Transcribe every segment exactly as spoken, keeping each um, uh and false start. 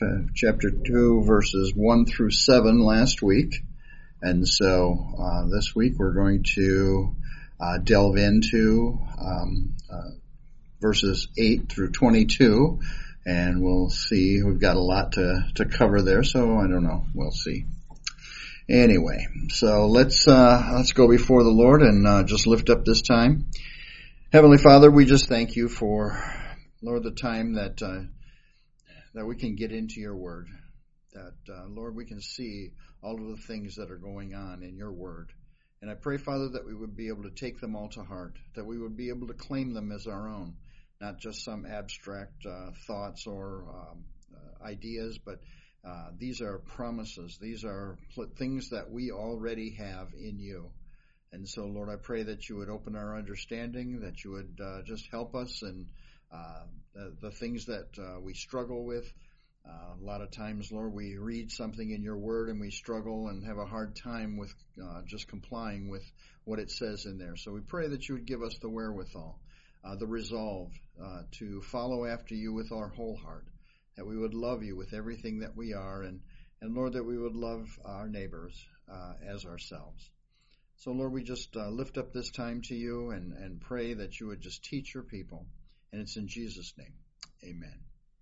uh, chapter two, verses one through seven last week. And so uh, this week we're going to uh, delve into um, uh, verses eight through twenty-two. And we'll see. We've got a lot to, to cover there, so I don't know. We'll see. Anyway, so let's uh, let's go before the Lord and uh, just lift up this time. Heavenly Father, we just thank you for, Lord, the time that uh, that we can get into your word. That, uh, Lord, we can see all of the things that are going on in your word. And I pray, Father, that we would be able to take them all to heart, that we would be able to claim them as our own, not just some abstract uh, thoughts or um, uh, ideas, but uh, these are promises. These are pl- things that we already have in you. And so, Lord, I pray that you would open our understanding, that you would uh, just help us in uh, the, the things that uh, we struggle with. Uh, a lot of times, Lord, we read something in your word and we struggle and have a hard time with uh, just complying with what it says in there. So we pray that you would give us the wherewithal, uh, the resolve uh, to follow after you with our whole heart, that we would love you with everything that we are, and, and Lord, that we would love our neighbors uh, as ourselves. So, Lord, we just uh, lift up this time to you and, and pray that you would just teach your people. And it's in Jesus' name. Amen.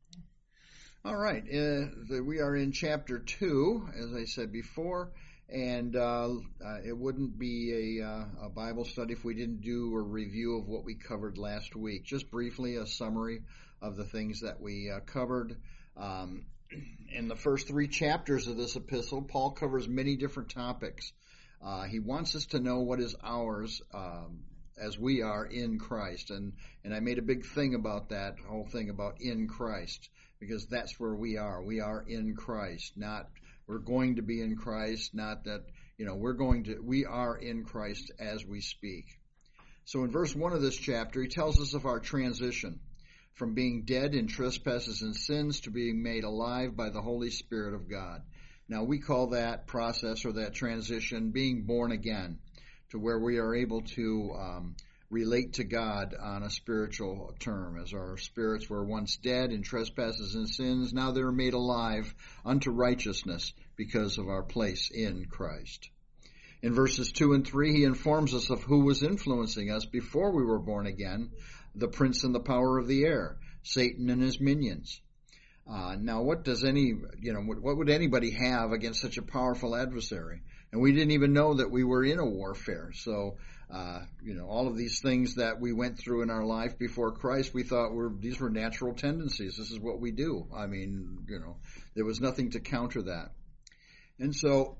All right. Uh, the, we are in chapter two, as I said before, and uh, uh, it wouldn't be a, uh, a Bible study if we didn't do a review of what we covered last week. Just briefly, a summary of the things that we uh, covered. Um, in the first three chapters of this epistle, Paul covers many different topics. Uh, he wants us to know what is ours um, as we are in Christ. And, and I made a big thing about that whole thing about in Christ, because that's where we are. We are in Christ, not we're going to be in Christ, not that, you know, we're going to, we are in Christ as we speak. So in verse one of this chapter, he tells us of our transition from being dead in trespasses and sins to being made alive by the Holy Spirit of God. Now, we call that process or that transition being born again, to where we are able to um, relate to God on a spiritual term. As our spirits were once dead in trespasses and sins, now they're made alive unto righteousness because of our place in Christ. In verses two and three, he informs us of who was influencing us before we were born again, the prince and the power of the air, Satan and his minions. Uh, now, what does any, you know, what, what would anybody have against such a powerful adversary? And we didn't even know that we were in a warfare. So, uh, you know, all of these things that we went through in our life before Christ, we thought were, these were natural tendencies. This is what we do. I mean, you know, there was nothing to counter that. And so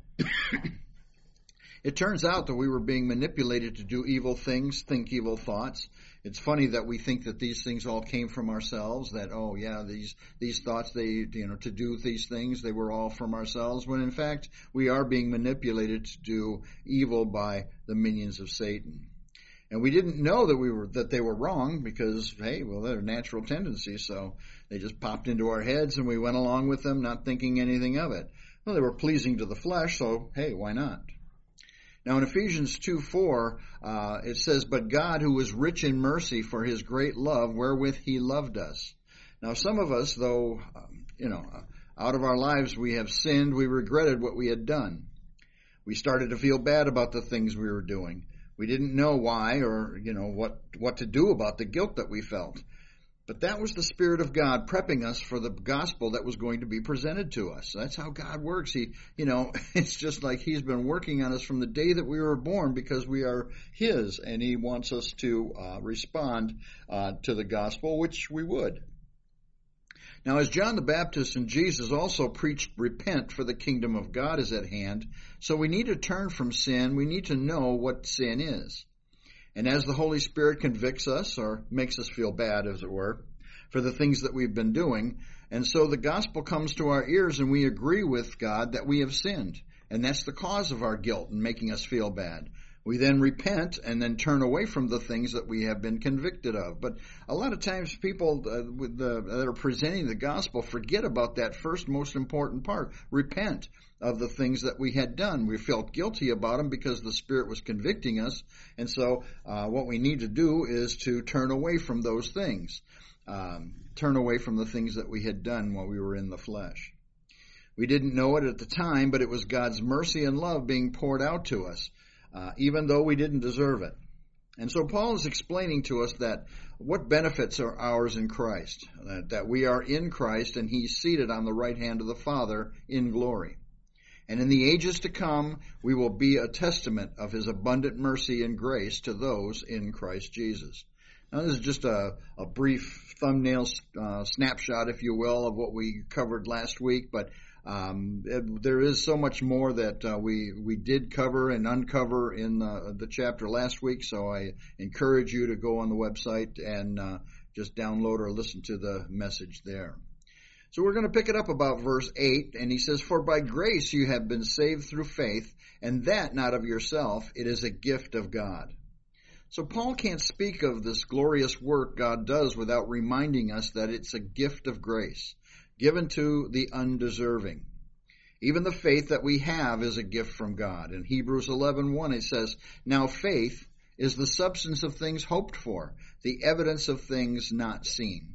it turns out that we were being manipulated to do evil things, think evil thoughts. It's funny that we think that these things all came from ourselves, that, oh, yeah, these these thoughts, they, you know, to do these things, they were all from ourselves, when in fact we are being manipulated to do evil by the minions of Satan. And we didn't know that we were that they were wrong because, hey, well, they're natural tendencies, so they just popped into our heads and we went along with them, not thinking anything of it. Well, they were pleasing to the flesh, so, hey, why not? Now in Ephesians two four, uh, it says, "But God, who is rich in mercy for his great love wherewith he loved us." Now some of us, though, um, you know, out of our lives we have sinned, we regretted what we had done. We started to feel bad about the things we were doing. We didn't know why or, you know, what, what to do about the guilt that we felt. But that was the Spirit of God prepping us for the gospel that was going to be presented to us. That's how God works. He, you know, it's just like he's been working on us from the day that we were born because we are his, and he wants us to uh, respond uh, to the gospel, which we would. Now, as John the Baptist and Jesus also preached, repent, for the kingdom of God is at hand. So we need to turn from sin. We need to know what sin is. And as the Holy Spirit convicts us, or makes us feel bad, as it were, for the things that we've been doing, and so the gospel comes to our ears and we agree with God that we have sinned. And that's the cause of our guilt and making us feel bad. We then repent and then turn away from the things that we have been convicted of. But a lot of times people uh, with the, that are presenting the gospel forget about that first most important part. Repent of the things that we had done. We felt guilty about them because the Spirit was convicting us. And so uh, what we need to do is to turn away from those things. um, turn away from the things that we had done while we were in the flesh. We didn't know it at the time, but it was God's mercy and love being poured out to us, uh, even though we didn't deserve it. And so Paul is explaining to us that what benefits are ours in Christ, that, that we are in Christ and he's seated on the right hand of the Father in glory. And in the ages to come, we will be a testament of his abundant mercy and grace to those in Christ Jesus. Now, this is just a, a brief thumbnail uh, snapshot, if you will, of what we covered last week, but um, it, there is so much more that uh, we we did cover and uncover in the, the chapter last week, so I encourage you to go on the website and uh, just download or listen to the message there. So we're going to pick it up about verse eight, and he says, "For by grace you have been saved through faith, and that not of yourself, it is a gift of God." So Paul can't speak of this glorious work God does without reminding us that it's a gift of grace, given to the undeserving. Even the faith that we have is a gift from God. In Hebrews eleven one it says, "Now faith is the substance of things hoped for, the evidence of things not seen."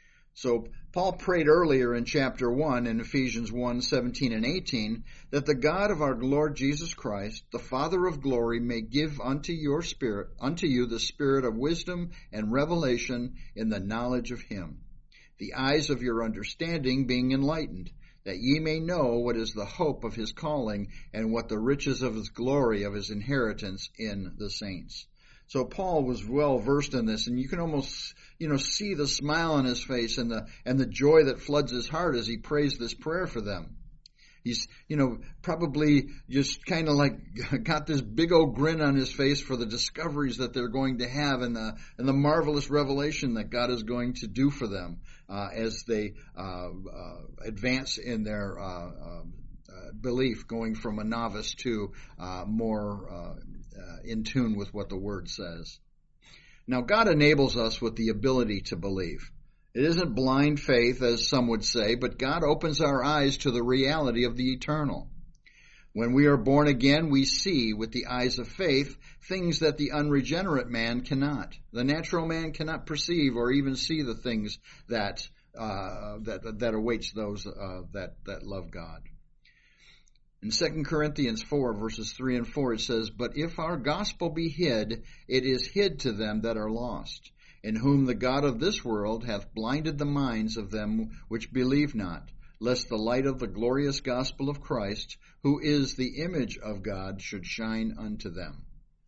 So Paul prayed earlier in chapter one in Ephesians one seventeen and eighteen that the God of our Lord Jesus Christ, the Father of glory, may give unto your spirit, unto you the spirit of wisdom and revelation in the knowledge of him, the eyes of your understanding being enlightened, that ye may know what is the hope of his calling and what the riches of his glory of his inheritance in the saints. So Paul was well versed in this, and you can almost, you know, see the smile on his face and the and the joy that floods his heart as he prays this prayer for them. He's, you know, probably just kind of like got this big old grin on his face for the discoveries that they're going to have and the and the marvelous revelation that God is going to do for them uh, as they uh, uh, advance in their uh, uh, uh, belief, going from a novice to uh, more uh, uh, in tune with what the Word says. Now, God enables us with the ability to believe. It isn't blind faith, as some would say, but God opens our eyes to the reality of the eternal. When we are born again, we see with the eyes of faith things that the unregenerate man cannot. The natural man cannot perceive or even see the things that uh, that that awaits those uh, that that love God. In Second Corinthians four, verses three and four, it says, "But if our gospel be hid, it is hid to them that are lost, in whom the God of this world hath blinded the minds of them which believe not, lest the light of the glorious gospel of Christ, who is the image of God, should shine unto them."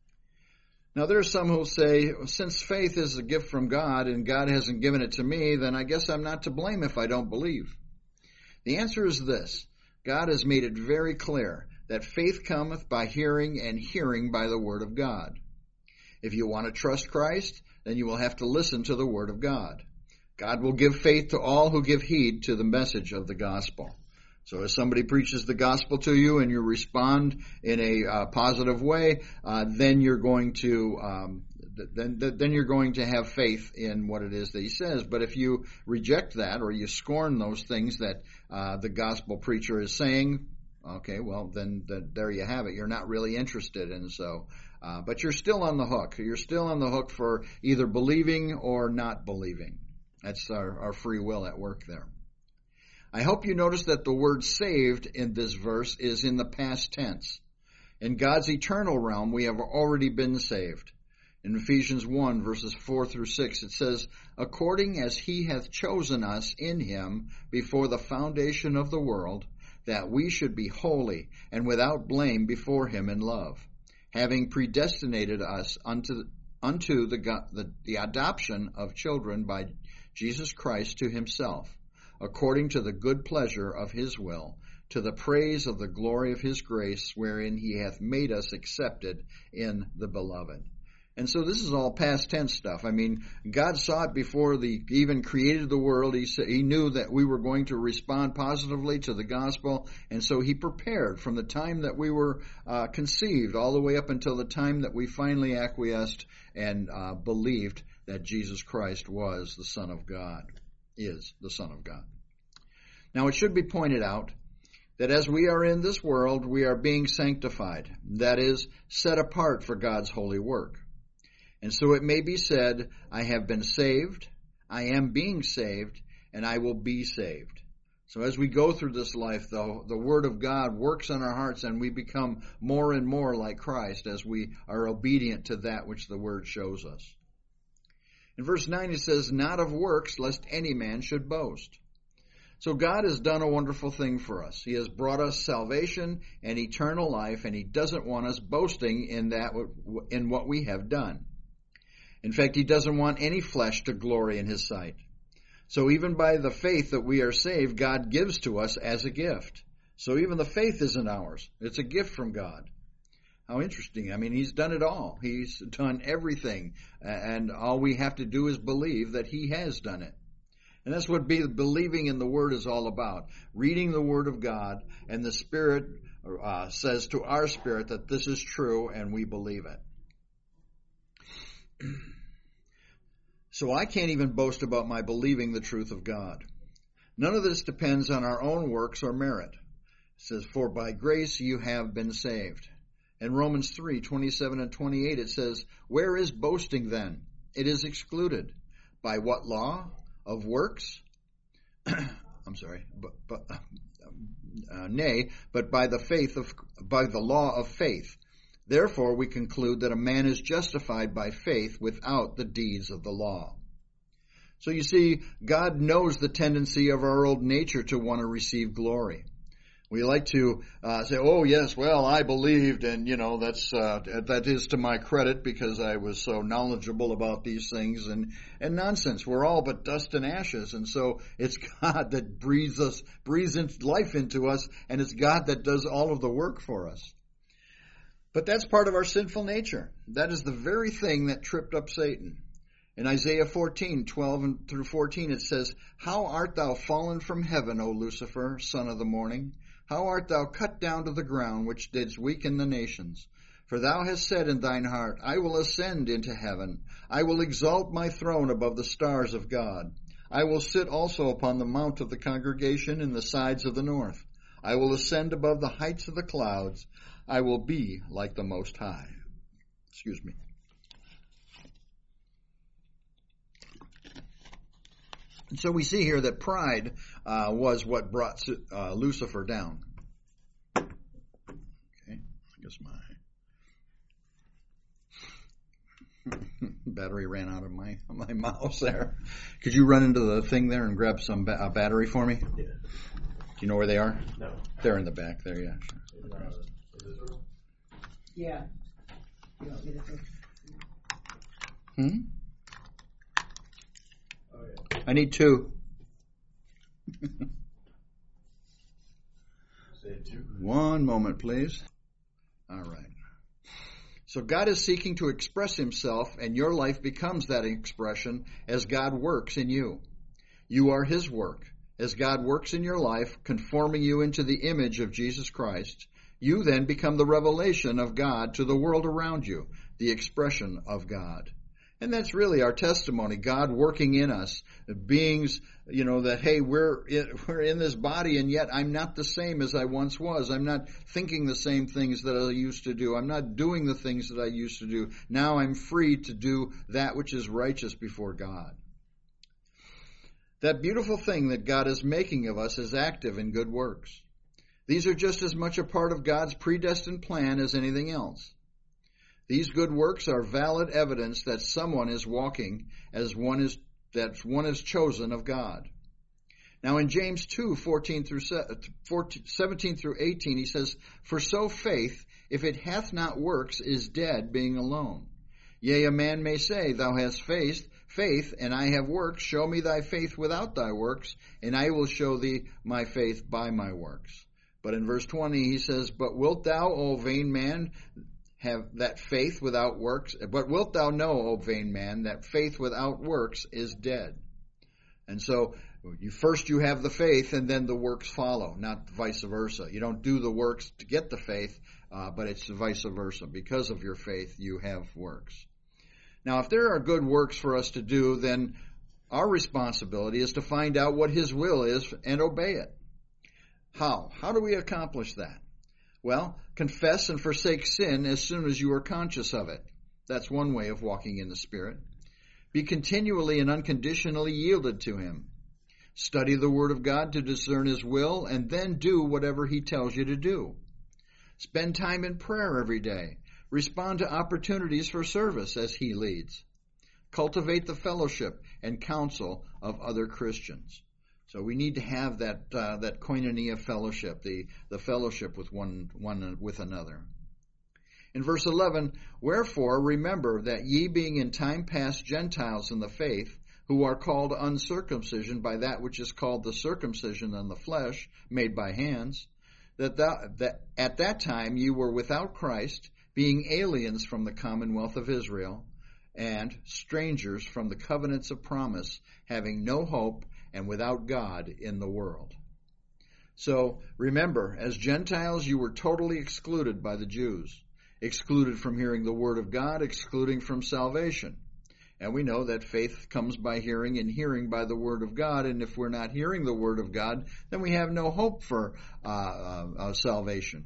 Now there are some who say, since faith is a gift from God and God hasn't given it to me, then I guess I'm not to blame if I don't believe. The answer is this: God has made it very clear that faith cometh by hearing, and hearing by the word of God. If you want to trust Christ, then you will have to listen to the word of God. God will give faith to all who give heed to the message of the gospel. So if somebody preaches the gospel to you and you respond in a uh, positive way, uh, then you're going to um, then then you're going to have faith in what it is that he says. But if you reject that or you scorn those things that uh, the gospel preacher is saying, okay, well then the, there you have it. You're not really interested, and so. Uh, but you're still on the hook. You're still on the hook for either believing or not believing. That's our, our free will at work there. I hope you notice that the word saved in this verse is in the past tense. In God's eternal realm, we have already been saved. In Ephesians one, verses four through six, it says, "According as he hath chosen us in him before the foundation of the world, that we should be holy and without blame before him in love, having predestinated us unto, unto the, the, the adoption of children by Jesus Christ to himself, according to the good pleasure of his will, to the praise of the glory of his grace, wherein he hath made us accepted in the beloved." And so this is all past tense stuff. I mean, God saw it before he even created the world. He said, he knew that we were going to respond positively to the gospel, and so he prepared from the time that we were uh, conceived all the way up until the time that we finally acquiesced and uh, believed that Jesus Christ was the Son of God, is the Son of God. Now, it should be pointed out that as we are in this world, we are being sanctified, that is, set apart for God's holy work. And so it may be said, I have been saved, I am being saved, and I will be saved. So as we go through this life, though, the Word of God works on our hearts, and we become more and more like Christ as we are obedient to that which the Word shows us. In verse nine it says, not of works, lest any man should boast. So God has done a wonderful thing for us. He has brought us salvation and eternal life, and He doesn't want us boasting in that in what we have done. In fact, He doesn't want any flesh to glory in His sight. So even by the faith that we are saved, God gives to us as a gift. So even the faith isn't ours. It's a gift from God. How interesting. I mean, He's done it all. He's done everything. And all we have to do is believe that He has done it. And that's what be, believing in the Word is all about. Reading the Word of God, and the Spirit uh, says to our spirit that this is true, and we believe it. So I can't even boast about my believing the truth of God. None of this depends on our own works or merit. It says, for by grace you have been saved. In Romans three, twenty-seven and twenty-eight it says, where is boasting then? It is excluded. By what law? Of works? I'm sorry, but, but uh, nay, but by the faith of, by the law of faith. Therefore, we conclude that a man is justified by faith without the deeds of the law. So you see, God knows the tendency of our old nature to want to receive glory. We like to uh, say, oh, yes, well, I believed, and, you know, that's uh, that is to my credit because I was so knowledgeable about these things, and, and nonsense. We're all but dust and ashes, and so it's God that breathes us, breathes life into us, and it's God that does all of the work for us. But that's part of our sinful nature. That is the very thing that tripped up Satan. In Isaiah fourteen, twelve through fourteen, it says, how art thou fallen from heaven, O Lucifer, son of the morning? How art thou cut down to the ground, which didst weaken the nations? For thou hast said in thine heart, I will ascend into heaven. I will exalt my throne above the stars of God. I will sit also upon the mount of the congregation in the sides of the north. I will ascend above the heights of the clouds. I will be like the Most High. Excuse me. And so we see here that pride uh, was what brought uh, Lucifer down. Okay, I guess my battery ran out of my my mouse there. Could you run into the thing there and grab some ba- uh, battery for me? Yeah. Do you know where they are? No. They're in the back there, yeah. Sure. Yeah. You want me to say? Hmm? Oh, yeah. I need two. Say two. One moment, please. All right. So God is seeking to express Himself, and your life becomes that expression as God works in you. You are His work. As God works in your life, conforming you into the image of Jesus Christ, you then become the revelation of God to the world around you, the expression of God. And that's really our testimony, God working in us, beings, you know, that, hey, we're in, we're in this body, and yet I'm not the same as I once was. I'm not thinking the same things that I used to do. I'm not doing the things that I used to do. Now I'm free to do that which is righteous before God. That beautiful thing that God is making of us is active in good works. These are just as much a part of God's predestined plan as anything else. These good works are valid evidence that someone is walking as one is, that one is chosen of God. Now in James two, fourteen through seventeen through eighteen, he says, for so faith, if it hath not works, is dead, being alone. Yea, a man may say, thou hast faith, faith, and I have works. Show me thy faith without thy works, and I will show thee my faith by my works. But in verse twenty, he says, but wilt thou, O vain man, have that faith without works? But wilt thou know, O vain man, that faith without works is dead? And so, you first you have the faith, and then the works follow, not vice versa. You don't do the works to get the faith, uh, but it's vice versa. Because of your faith, you have works. Now, if there are good works for us to do, then our responsibility is to find out what His will is and obey it. How? How do we accomplish that? Well, confess and forsake sin as soon as you are conscious of it. That's one way of walking in the Spirit. Be continually and unconditionally yielded to him. Study the Word of God to discern his will, and then do whatever he tells you to do. Spend time in prayer every day. Respond to opportunities for service as he leads. Cultivate the fellowship and counsel of other Christians. So we need to have that uh, that koinonia fellowship, the, the fellowship with one one with another. In verse eleven, wherefore remember that ye being in time past Gentiles in the faith, who are called uncircumcision by that which is called the circumcision in the flesh, made by hands, that, thou, that at that time you were without Christ, being aliens from the commonwealth of Israel, and strangers from the covenants of promise, having no hope and without God in the world. So remember, as Gentiles you were totally excluded by the Jews, excluded from hearing the word of God, excluding from salvation. And we know that faith comes by hearing, and hearing by the word of God. And if we're not hearing the word of God, then we have no hope for uh, uh, uh, salvation.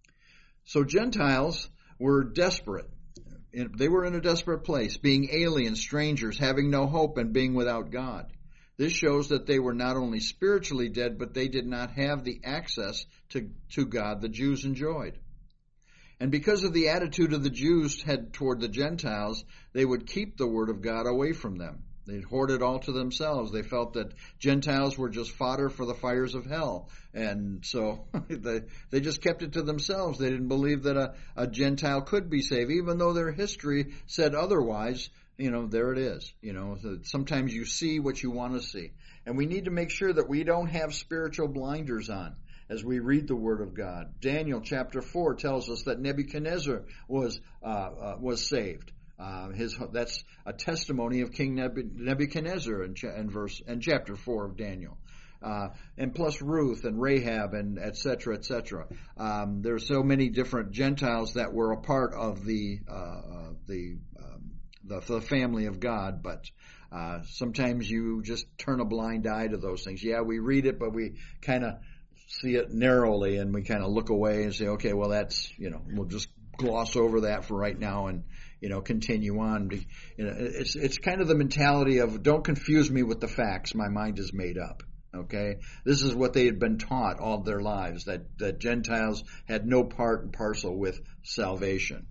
So Gentiles were desperate. They were in a desperate place, being aliens, strangers, having no hope, and being without God. This shows that they were not only spiritually dead, but they did not have the access to, to God the Jews enjoyed. And because of the attitude of the Jews had toward the Gentiles, they would keep the word of God away from them. They'd hoard it all to themselves. They felt that Gentiles were just fodder for the fires of hell. And so they, they just kept it to themselves. They didn't believe that a, a Gentile could be saved, even though their history said otherwise. You know, there it is. You know, sometimes you see what you want to see. And we need to make sure that we don't have spiritual blinders on as we read the Word of God. Daniel chapter four tells us that Nebuchadnezzar was uh, uh, was saved. Uh, his that's a testimony of King Nebuchadnezzar in, in verse in chapter four of Daniel. Uh, and plus Ruth and Rahab and et cetera, et cetera. Um, there are so many different Gentiles that were a part of the uh, uh, the, um, the the family of God, but uh, sometimes you just turn a blind eye to those things. Yeah, we read it, but we kind of see it narrowly, and we kind of look away and say, okay, well, that's, you know, we'll just gloss over that for right now and, you know, continue on. You know, it's it's kind of the mentality of, don't confuse me with the facts. My mind is made up. Okay, this is what they had been taught all their lives, that that Gentiles had no part and parcel with salvation.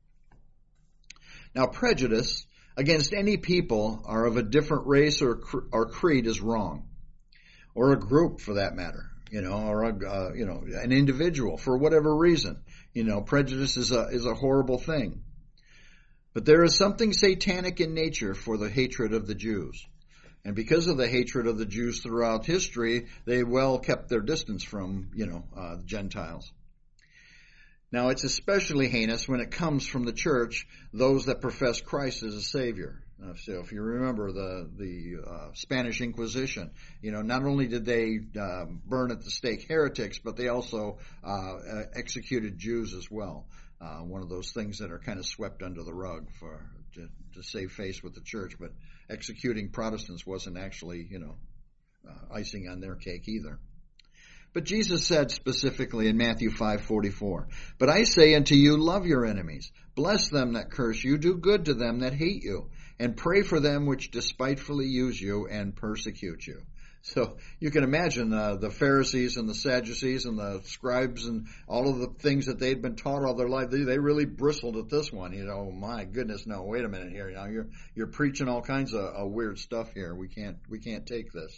Now, prejudice against any people or of a different race or or creed is wrong, or a group for that matter. You know, or a, uh, you know, an individual for whatever reason. You know, prejudice is a is a horrible thing. But there is something satanic in nature for the hatred of the Jews. And because of the hatred of the Jews throughout history, they well kept their distance from, you know, uh, Gentiles. Now, it's especially heinous when it comes from the church, those that profess Christ as a Savior. Uh, so if you remember the the uh, Spanish Inquisition, you know, not only did they uh, burn at the stake heretics, but they also uh, executed Jews as well. Uh, one of those things that are kind of swept under the rug for to, to save face with the church. But executing Protestants wasn't actually, you know, uh, icing on their cake either. But Jesus said specifically in Matthew five forty-four, "But I say unto you, love your enemies, bless them that curse you, do good to them that hate you, and pray for them which despitefully use you and persecute you." So you can imagine uh, the Pharisees and the Sadducees and the scribes and all of the things that they'd been taught all their life. They, they really bristled at this one. You know, my goodness, no, wait a minute here. Now you're you're preaching all kinds of uh, weird stuff here. We can't we can't take this.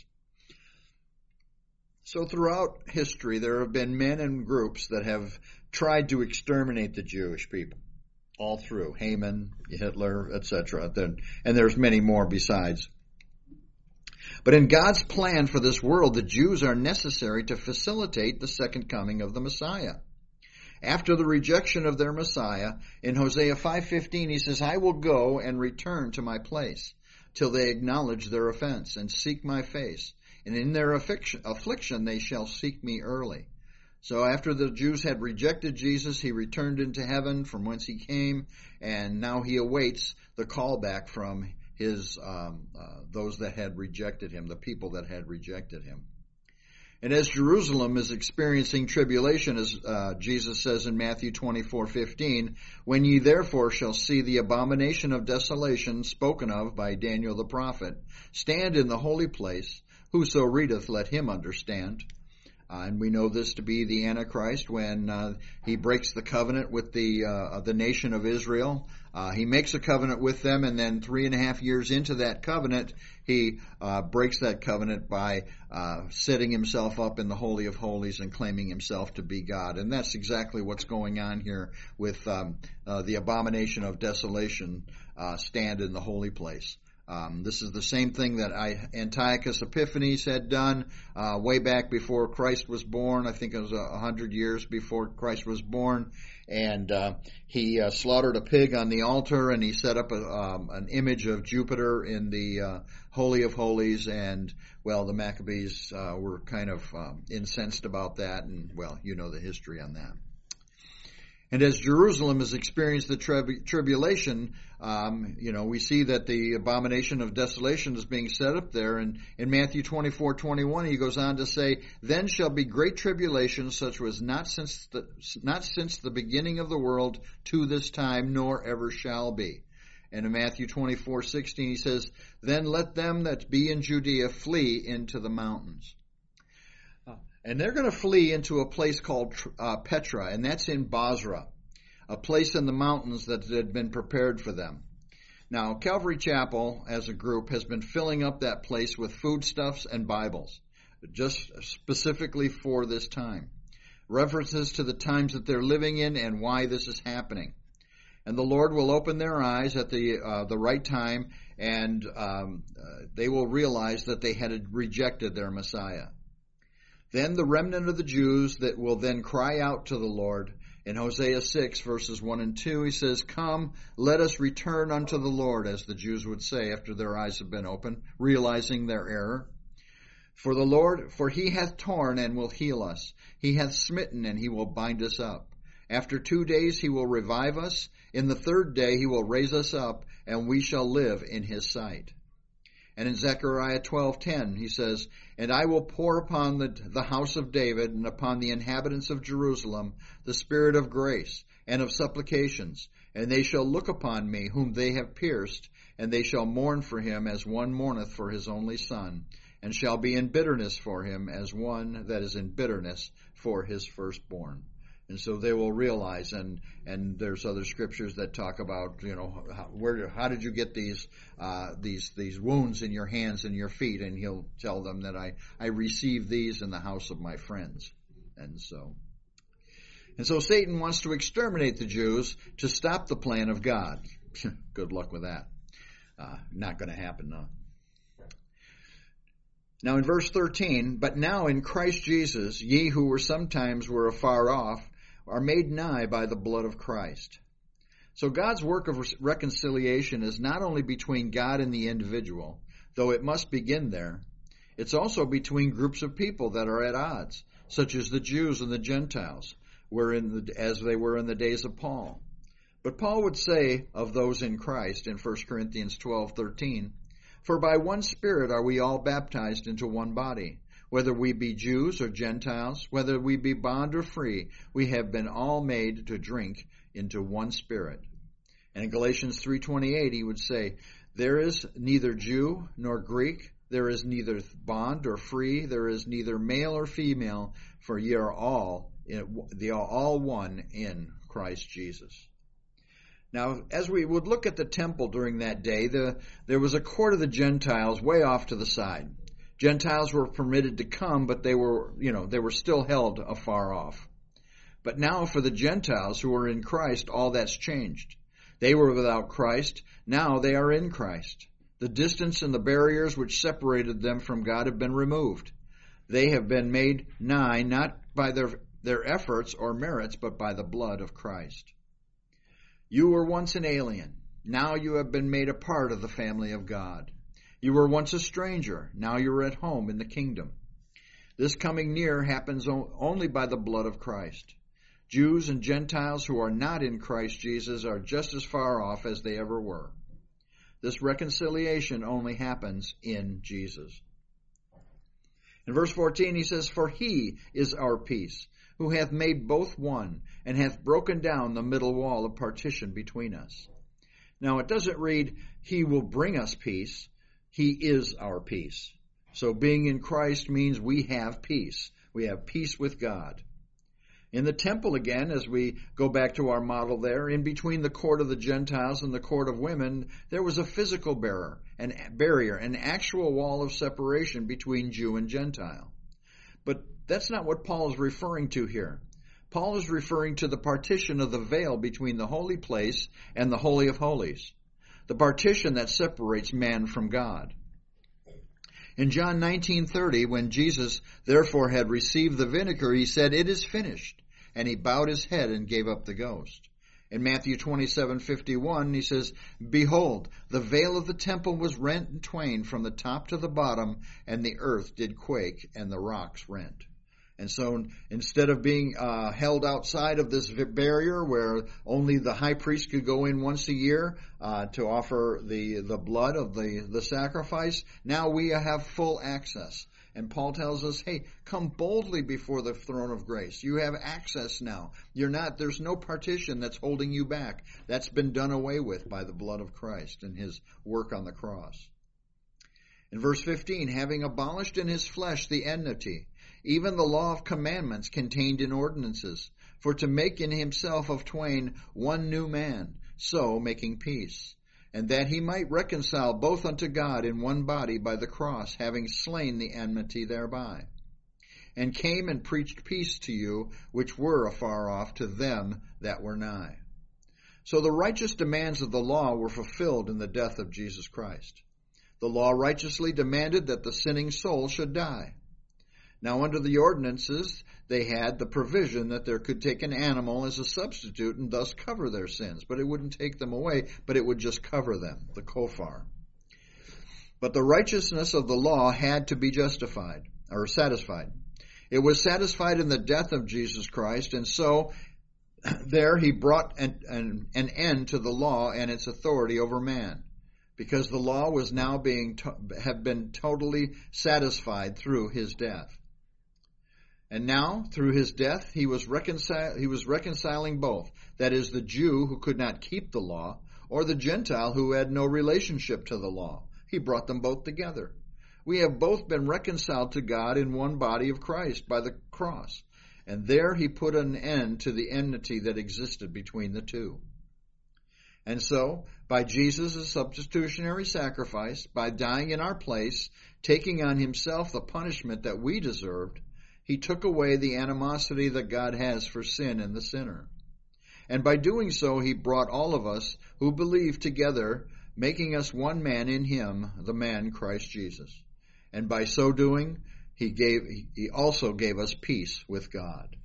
So throughout history, there have been men and groups that have tried to exterminate the Jewish people, all through Haman, Hitler, et cetera. And there's many more besides. But in God's plan for this world, the Jews are necessary to facilitate the second coming of the Messiah. After the rejection of their Messiah, in Hosea five fifteen, he says, "I will go and return to my place till they acknowledge their offense and seek my face. And in their affliction they shall seek me early." So after the Jews had rejected Jesus, he returned into heaven from whence he came, and now he awaits the call back from his um, uh, those that had rejected him, the people that had rejected him. And as Jerusalem is experiencing tribulation, as uh, Jesus says in Matthew twenty-four fifteen, when ye therefore shall see the abomination of desolation spoken of by Daniel the prophet, stand in the holy place, whoso readeth, let him understand. Uh, and we know this to be the Antichrist when uh, he breaks the covenant with the uh, the nation of Israel. Uh, he makes a covenant with them, and then three and a half years into that covenant, he uh, breaks that covenant by uh, setting himself up in the Holy of Holies and claiming himself to be God. And that's exactly what's going on here with um, uh, the abomination of desolation, uh, stand in the holy place. Um, this is the same thing that I, Antiochus Epiphanes had done uh, way back before Christ was born. I think it was a uh, hundred years before Christ was born, and uh, he uh, slaughtered a pig on the altar, and he set up a, um, an image of Jupiter in the uh, Holy of Holies. And well, the Maccabees uh, were kind of um, incensed about that, and well, you know the history on that. And as Jerusalem has experienced the trib- tribulation, um, you know, we see that the abomination of desolation is being set up there. And in Matthew twenty-four twenty-one, he goes on to say, "Then shall be great tribulation, such was not since the, not since the beginning of the world to this time, nor ever shall be." And in Matthew twenty-four sixteen, he says, "Then let them that be in Judea flee into the mountains." And they're going to flee into a place called uh, Petra, and that's in Bozrah, a place in the mountains that had been prepared for them. Now, Calvary Chapel, as a group, has been filling up that place with foodstuffs and Bibles, just specifically for this time. References to the times that they're living in and why this is happening. And the Lord will open their eyes at the uh, the right time, and um, uh, they will realize that they had rejected their Messiah. Then the remnant of the Jews that will then cry out to the Lord. In Hosea six, verses one and two, he says, "Come, let us return unto the Lord," as the Jews would say after their eyes have been opened, realizing their error. "For the Lord, for he hath torn and will heal us. He hath smitten and he will bind us up. After two days he will revive us. In the third day he will raise us up, and we shall live in his sight." And in Zechariah twelve ten, he says, "And I will pour upon the, the house of David and upon the inhabitants of Jerusalem the spirit of grace and of supplications, and they shall look upon me whom they have pierced, and they shall mourn for him as one mourneth for his only son, and shall be in bitterness for him as one that is in bitterness for his firstborn." And so they will realize, and and there's other scriptures that talk about, you know, how, where how did you get these uh, these these wounds in your hands and your feet? And he'll tell them that I I received these in the house of my friends. And so, and so Satan wants to exterminate the Jews to stop the plan of God. Good luck with that. Uh, not going to happen, though. Now in verse thirteen, "But now in Christ Jesus, ye who were sometimes were afar off, are made nigh by the blood of Christ." So God's work of reconciliation is not only between God and the individual, though it must begin there. It's also between groups of people that are at odds, such as the Jews and the Gentiles, were in the, as they were in the days of Paul. But Paul would say of those in Christ in First Corinthians twelve thirteen, "For by one Spirit are we all baptized into one body, whether we be Jews or Gentiles, whether we be bond or free, we have been all made to drink into one Spirit." And in Galatians three twenty-eight, he would say, "There is neither Jew nor Greek, there is neither bond or free, there is neither male or female, for ye are all, they are all one in Christ Jesus." Now, as we would look at the temple during that day, the, there was a court of the Gentiles way off to the side. Gentiles were permitted to come, but they were, you know, they were still held afar off. But now for the Gentiles who are in Christ, all that's changed. They were without Christ. Now they are in Christ. The distance and the barriers which separated them from God have been removed. They have been made nigh, not by their, their efforts or merits, but by the blood of Christ. "You were once an alien. Now you have been made a part of the family of God. You were once a stranger. Now you are at home in the kingdom." This coming near happens only by the blood of Christ. Jews and Gentiles who are not in Christ Jesus are just as far off as they ever were. This reconciliation only happens in Jesus. In verse fourteen he says, "For he is our peace, who hath made both one, and hath broken down the middle wall of partition between us." Now it doesn't read, "He will bring us peace." He is our peace. So being in Christ means we have peace. We have peace with God. In the temple again, as we go back to our model there, in between the court of the Gentiles and the court of women, there was a physical barrier, an barrier, an actual wall of separation between Jew and Gentile. But that's not what Paul is referring to here. Paul is referring to the partition of the veil between the holy place and the Holy of Holies, the partition that separates man from God. In John nineteen thirty, when Jesus therefore had received the vinegar, he said, "It is finished," and he bowed his head and gave up the ghost. In Matthew twenty-seven fifty-one, he says, "Behold, the veil of the temple was rent in twain from the top to the bottom, and the earth did quake, and the rocks rent." And so instead of being uh, held outside of this barrier where only the high priest could go in once a year uh, to offer the, the blood of the, the sacrifice, now we have full access. And Paul tells us, hey, come boldly before the throne of grace. You have access now. You're not, there's no partition that's holding you back. That's been done away with by the blood of Christ and his work on the cross. In verse fifteen, having abolished in his flesh the enmity, even the law of commandments contained in ordinances, for to make in himself of twain one new man, so making peace, and that he might reconcile both unto God in one body by the cross, having slain the enmity thereby, and came and preached peace to you which were afar off, to them that were nigh. So the righteous demands of the law were fulfilled in the death of Jesus Christ. The law righteously demanded that the sinning soul should die. Now under the ordinances, they had the provision that there could take an animal as a substitute and thus cover their sins. But it wouldn't take them away, but it would just cover them, the kofar. But the righteousness of the law had to be justified, or satisfied. It was satisfied in the death of Jesus Christ, and so there he brought an, an, an end to the law and its authority over man, because the law was now being to, have been totally satisfied through his death. And now, through his death, he was, reconcil- he was reconciling both. That is, the Jew who could not keep the law, or the Gentile who had no relationship to the law. He brought them both together. We have both been reconciled to God in one body of Christ by the cross. And there he put an end to the enmity that existed between the two. And so, by Jesus' substitutionary sacrifice, by dying in our place, taking on himself the punishment that we deserved, he took away the animosity that God has for sin and the sinner. And by doing so, he brought all of us who believe together, making us one man in him, the man Christ Jesus. And by so doing, he gave, he also gave us peace with God.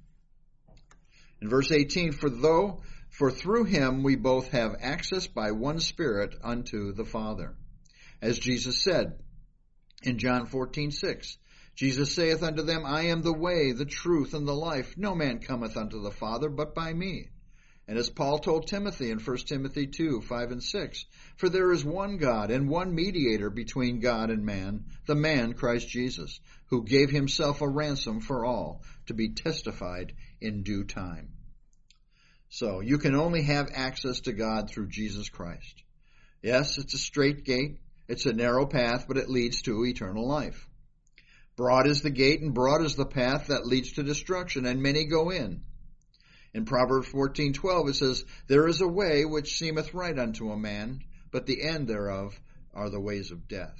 In verse eighteen, for though, for through him we both have access by one Spirit unto the Father. As Jesus said in John fourteen six, Jesus saith unto them, I am the way, the truth, and the life. No man cometh unto the Father but by me. And as Paul told Timothy in First Timothy two five and six, for there is one God and one mediator between God and man, the man Christ Jesus, who gave himself a ransom for all, to be testified in due time. So you can only have access to God through Jesus Christ. Yes, it's a straight gate, it's a narrow path, but it leads to eternal life. Broad is the gate and broad is the path that leads to destruction, and many go in. In Proverbs fourteen twelve it says, there is a way which seemeth right unto a man, but the end thereof are the ways of death.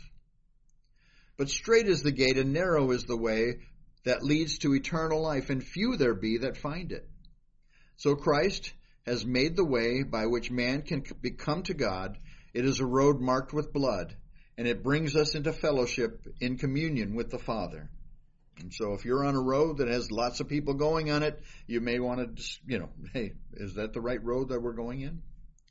But straight is the gate and narrow is the way that leads to eternal life, and few there be that find it. So Christ has made the way by which man can come to God. It is a road marked with blood, and it brings us into fellowship in communion with the Father. And so if you're on a road that has lots of people going on it, you may want to, you know, hey, is that the right road that we're going in?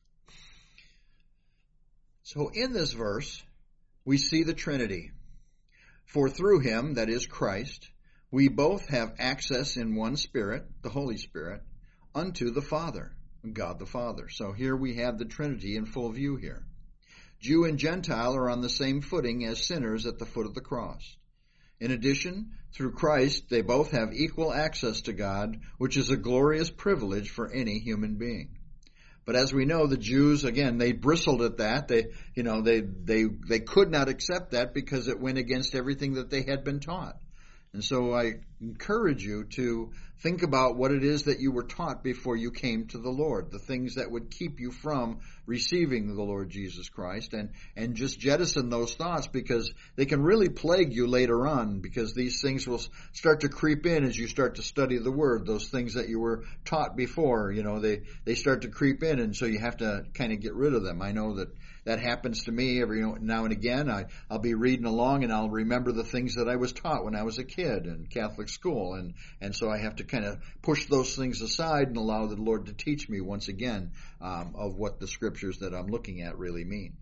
So in this verse, we see the Trinity. For through him, that is Christ, we both have access in one Spirit, the Holy Spirit, unto the Father, God the Father. So here we have the Trinity in full view here. Jew and Gentile are on the same footing as sinners at the foot of the cross. In addition, through Christ, they both have equal access to God, which is a glorious privilege for any human being. But as we know, the Jews, again, they bristled at that. They, you know, they, they, they could not accept that because it went against everything that they had been taught. And so I encourage you to think about what it is that you were taught before you came to the Lord, the things that would keep you from receiving the Lord Jesus Christ, and, and just jettison those thoughts, because they can really plague you later on, because these things will start to creep in as you start to study the Word. Those things that you were taught before, you know, they, they start to creep in, and so you have to kind of get rid of them. I know that that happens to me every now and again. I, I'll be reading along and I'll remember the things that I was taught when I was a kid in Catholic school. And, and so I have to kind of push those things aside and allow the Lord to teach me once again um, of what the scriptures that I'm looking at really mean.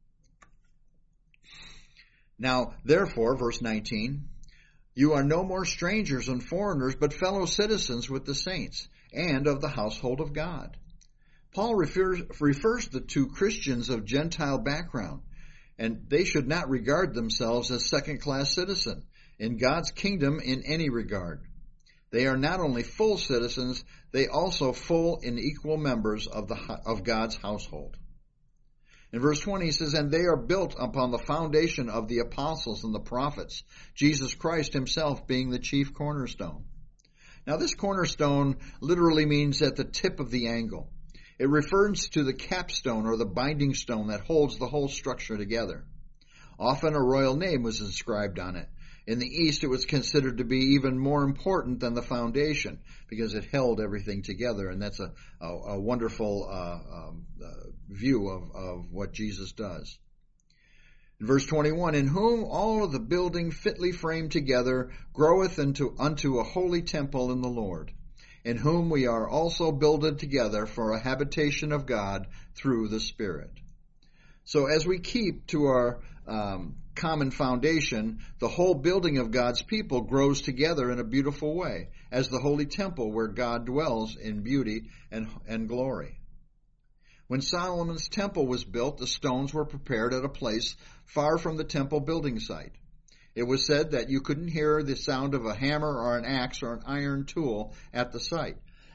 Now, therefore, verse nineteen, you are no more strangers and foreigners, but fellow citizens with the saints and of the household of God. Paul refers, refers to Christians of Gentile background, and they should not regard themselves as second-class citizens in God's kingdom in any regard. They are not only full citizens, they also full and equal members of the of God's household. In verse twenty, he says, and they are built upon the foundation of the apostles and the prophets, Jesus Christ himself being the chief cornerstone. Now, this cornerstone literally means at the tip of the angle. It refers to the capstone or the binding stone that holds the whole structure together. Often a royal name was inscribed on it. In the East, it was considered to be even more important than the foundation because it held everything together, and that's a, a, a wonderful uh, um, uh, view of, of what Jesus does. In verse twenty-one, in whom all of the building fitly framed together groweth into, unto a holy temple in the Lord, in whom we are also builded together for a habitation of God through the Spirit. So as we keep to our um, common foundation, the whole building of God's people grows together in a beautiful way as the holy temple where God dwells in beauty and, and glory. When Solomon's temple was built, the stones were prepared at a place far from the temple building site. It was said that you couldn't hear the sound of a hammer or an axe or an iron tool at the site.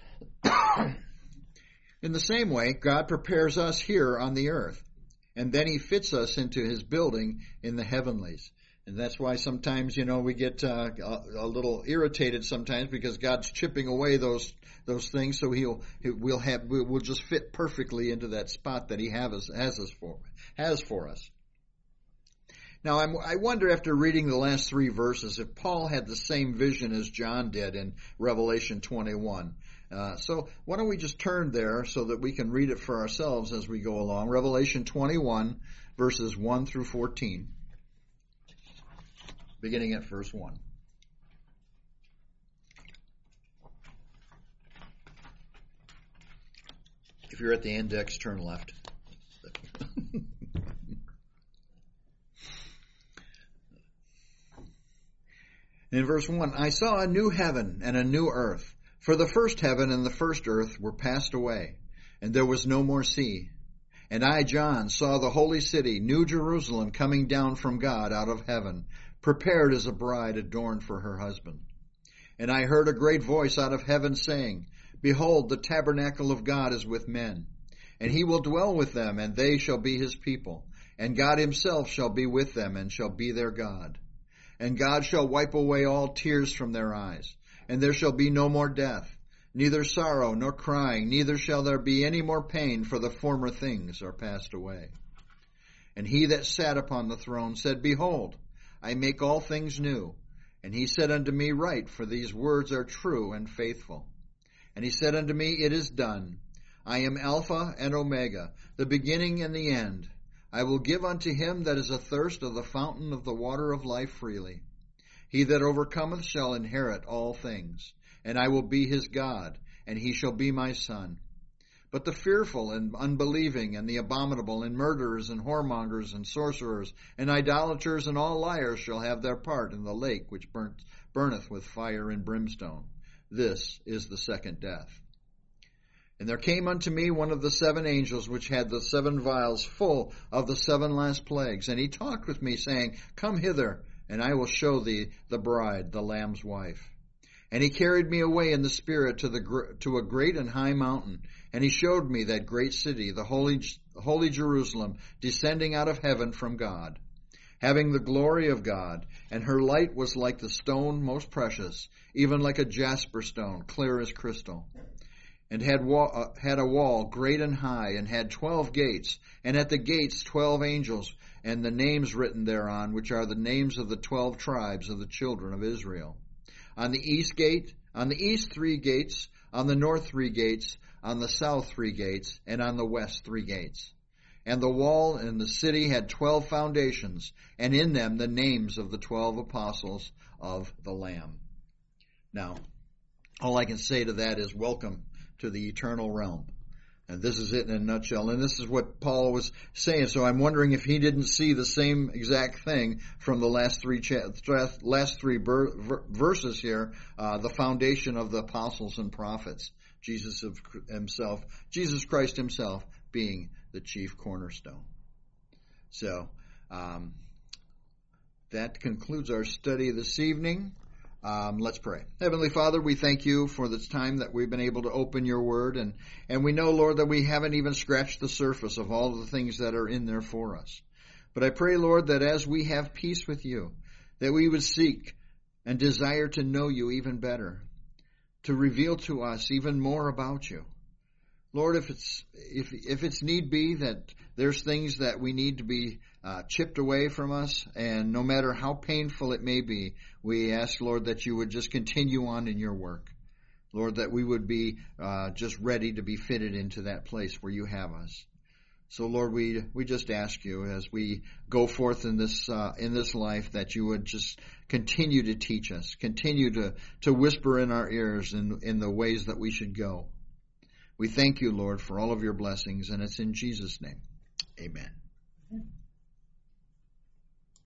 In the same way, God prepares us here on the earth, and then he fits us into his building in the heavenlies. And that's why sometimes, you know, we get uh, a, a little irritated sometimes because God's chipping away those those things, so he'll he, we'll have we'll just fit perfectly into that spot that he have us, has us for has for us. Now, I'm, I wonder, after reading the last three verses, if Paul had the same vision as John did in Revelation twenty-one. Uh, so why don't we just turn there so that we can read it for ourselves as we go along. Revelation twenty-one, verses one through fourteen, beginning at verse one. If you're at the index, turn left. In verse one, I saw a new heaven and a new earth, for the first heaven and the first earth were passed away, and there was no more sea. And I, John, saw the holy city, New Jerusalem, coming down from God out of heaven, prepared as a bride adorned for her husband. And I heard a great voice out of heaven saying, Behold, the tabernacle of God is with men, and he will dwell with them, and they shall be his people, and God himself shall be with them, and shall be their God. And God shall wipe away all tears from their eyes, and there shall be no more death, neither sorrow nor crying, neither shall there be any more pain, for the former things are passed away. And he that sat upon the throne said, Behold, I make all things new. And he said unto me, Write, for these words are true and faithful. And he said unto me, It is done. I am Alpha and Omega, the beginning and the end. I will give unto him that is athirst of the fountain of the water of life freely. He that overcometh shall inherit all things, and I will be his God, and he shall be my son. But the fearful and unbelieving and the abominable and murderers and whoremongers and sorcerers and idolaters and all liars shall have their part in the lake which burnt, burneth with fire and brimstone. This is the second death. And there came unto me one of the seven angels which had the seven vials full of the seven last plagues. And he talked with me, saying, Come hither, and I will show thee the bride, the Lamb's wife. And he carried me away in the Spirit to the to a great and high mountain, and he showed me that great city, the holy, holy Jerusalem, descending out of heaven from God, having the glory of God, and her light was like the stone most precious, even like a jasper stone, clear as crystal. And had, wall, uh, had a wall great and high, and had twelve gates, and at the gates twelve angels, and the names written thereon, which are the names of the twelve tribes of the children of Israel. On the east gate, on the east three gates, on the north three gates, on the south three gates, and on the west three gates. And the wall and the city had twelve foundations, and in them the names of the twelve apostles of the Lamb. Now, all I can say to that is welcome to the eternal realm. And this is it in a nutshell. And this is what Paul was saying. So I'm wondering if he didn't see the same exact thing from the last three cha- last three ber- ver- verses here, uh, the foundation of the apostles and prophets, Jesus of himself, Jesus Christ himself being the chief cornerstone. So um, that concludes our study this evening. Um, let's pray. Heavenly Father, we thank you for this time that we've been able to open your word. And, and we know, Lord, that we haven't even scratched the surface of all the things that are in there for us. But I pray, Lord, that as we have peace with you, that we would seek and desire to know you even better, to reveal to us even more about you. Lord, if it's if if it's need be that there's things that we need to be uh, chipped away from us, and no matter how painful it may be, we ask, Lord, that you would just continue on in your work. Lord, that we would be uh, just ready to be fitted into that place where you have us. So, Lord, we we just ask you as we go forth in this uh, in this life that you would just continue to teach us, continue to to whisper in our ears in in the ways that we should go. We thank you, Lord, for all of your blessings, and it's in Jesus' name. Amen.